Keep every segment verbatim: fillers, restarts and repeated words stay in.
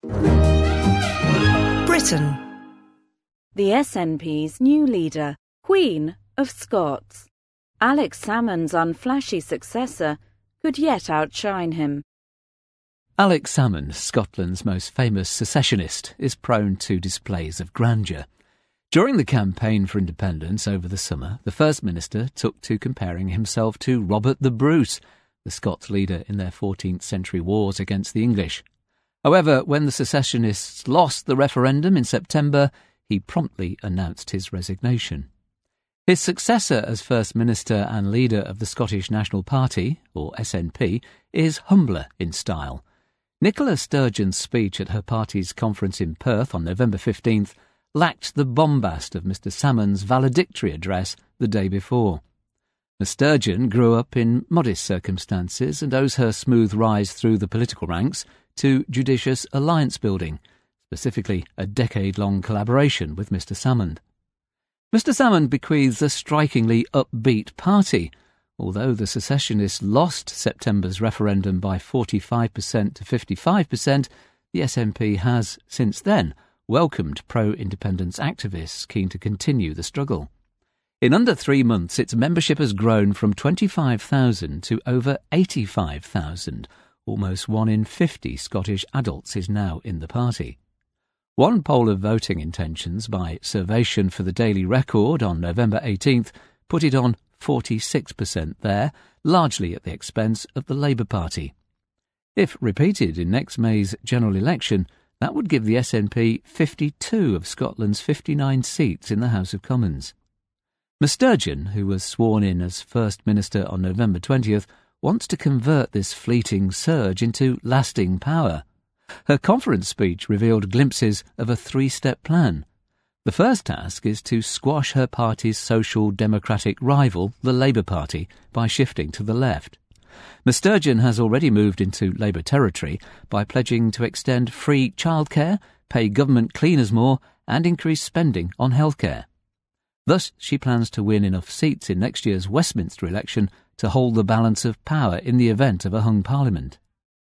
Britain. The S N P's new leader, Queen of Scots. Alex Salmond's unflashy successor could yet outshine him. Alex Salmond, Scotland's most famous secessionist, is prone to displays of grandeur. During the campaign for independence over the summer, the First Minister took to comparing himself to Robert the Bruce, the Scots leader in their fourteenth century wars against the English. However, when the secessionists lost the referendum in September, he promptly announced his resignation. His successor as First Minister and leader of the Scottish National Party, or S N P, is humbler in style. Nicola Sturgeon's speech at her party's conference in Perth on November fifteenth lacked the bombast of Mister Salmond's valedictory address the day before. Miss Sturgeon grew up in modest circumstances and owes her smooth rise through the political ranks to judicious alliance building, specifically a decade-long collaboration with Mister Salmond. Mister Salmond bequeaths a strikingly upbeat party. Although the secessionists lost September's referendum by forty-five percent to fifty-five percent, the S N P has, since then, welcomed pro-independence activists keen to continue the struggle. In under three months, its membership has grown from twenty-five thousand to over eighty-five thousand. Almost one in fifty Scottish adults is now in the party. One poll of voting intentions by Survation for the Daily Record on November eighteenth put it on forty-six percent there, largely at the expense of the Labour Party. If repeated in next May's general election, that would give the S N P fifty-two of Scotland's fifty-nine seats in the House of Commons. Miss Sturgeon, who was sworn in as First Minister on November twentieth, wants to convert this fleeting surge into lasting power. Her conference speech revealed glimpses of a three-step plan. The first task is to squash her party's social democratic rival, the Labour Party, by shifting to the left. Miss Sturgeon has already moved into Labour territory by pledging to extend free childcare, pay government cleaners more, and increase spending on healthcare. Thus, she plans to win enough seats in next year's Westminster election to hold the balance of power in the event of a hung parliament.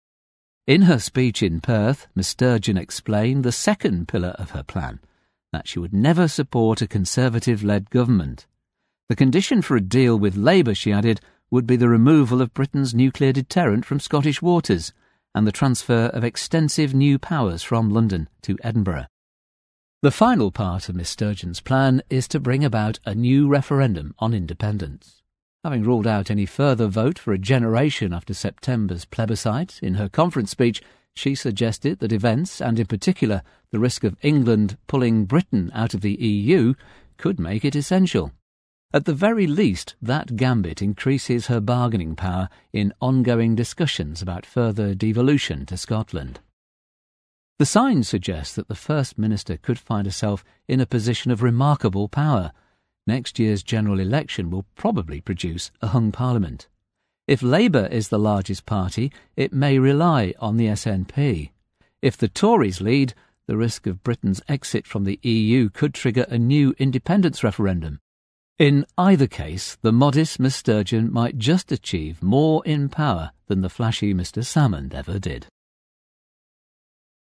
In her speech in Perth, Miss Sturgeon explained the second pillar of her plan, that she would never support a Conservative-led government. The condition for a deal with Labour, she added, would be the removal of Britain's nuclear deterrent from Scottish waters and the transfer of extensive new powers from London to Edinburgh. The final part of Miss Sturgeon's plan is to bring about a new referendum on independence. Having ruled out any further vote for a generation after September's plebiscite, in her conference speech she suggested that events, and in particular the risk of England pulling Britain out of the E U, could make it essential. At the very least, that gambit increases her bargaining power in ongoing discussions about further devolution to Scotland. The signs suggest that the First Minister could find herself in a position of remarkable power. Next year's general election will probably produce a hung parliament. If Labour is the largest party, it may rely on the S N P. If the Tories lead, the risk of Britain's exit from the E U could trigger a new independence referendum. In either case, the modest Miss Sturgeon might just achieve more in power than the flashy Mister Salmond ever did.